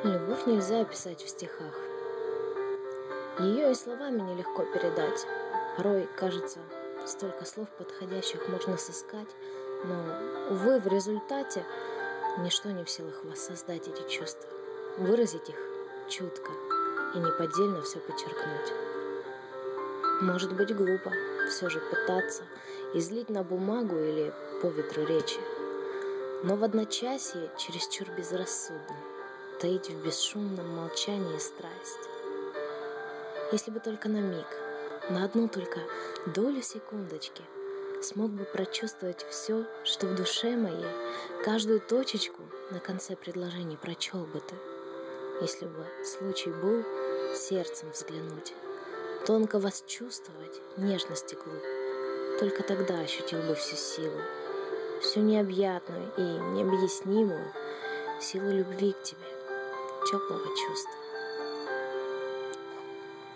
Любовь нельзя описать в стихах. Ее и словами нелегко передать. Порой, кажется, столько слов подходящих можно сыскать, но, увы, в результате ничто не в силах воссоздать эти чувства, выразить их чутко и неподдельно все подчеркнуть. Может быть, глупо все же пытаться излить на бумагу или по ветру речи, но в одночасье чересчур безрассудно таить в бесшумном молчании страсть. Если бы только на миг, на одну только долю секундочки смог бы прочувствовать все, что в душе моей, каждую точечку на конце предложений прочел бы ты. Если бы случай был сердцем взглянуть, тонко восчувствовать нежности глубь, только тогда ощутил бы всю силу, всю необъятную и необъяснимую силу любви к тебе, теплого чувства.